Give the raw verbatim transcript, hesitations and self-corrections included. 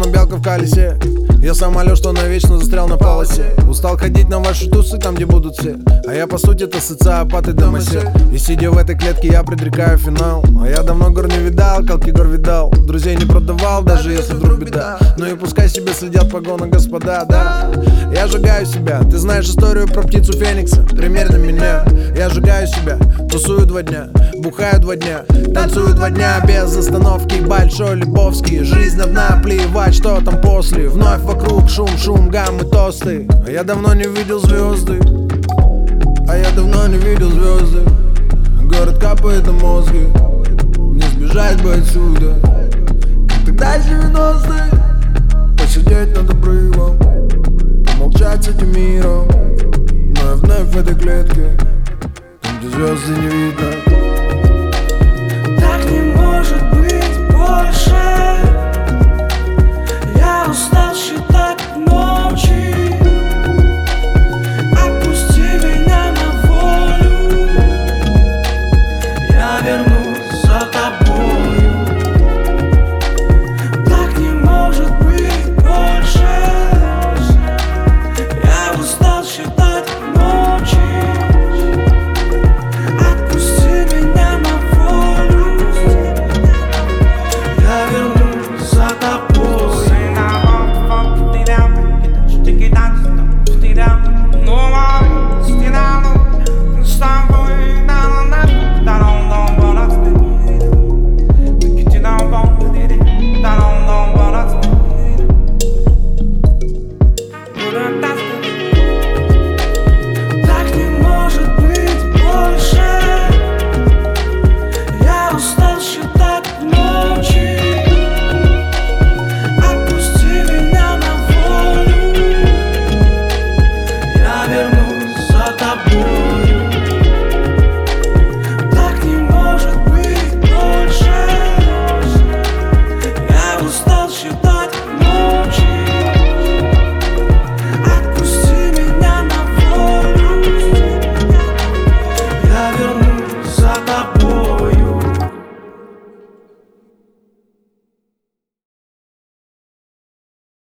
словно белка в колесе. Я самолет, что навечно застрял на полосе. Устал ходить на ваши тусы, там где будут все. А я по сути-то социопат и домосед. И сидя в этой клетке, я предрекаю финал. А я давно гор не видал, колки гор видал. Друзей не продавал, даже если вдруг беда. Ну и пускай себе следят погоны господа, да. Я сжигаю себя, ты знаешь историю про птицу Феникса. Примерно меня, я сжигаю себя. Тусую два дня, бухаю два дня, танцую два дня без остановки. Большой Лебовский, жизнь одна, плевать, что там после. Вновь вокруг шум, шум, гаммы, тосты. А я давно не видел звезды. А я давно не видел звезды. Город капает на мозги. Не сбежать бы отсюда. Тогда девяностые. Посидеть над обрывом, помолчать с этим миром. Но я вновь в этой клетке, там где звезды не видно.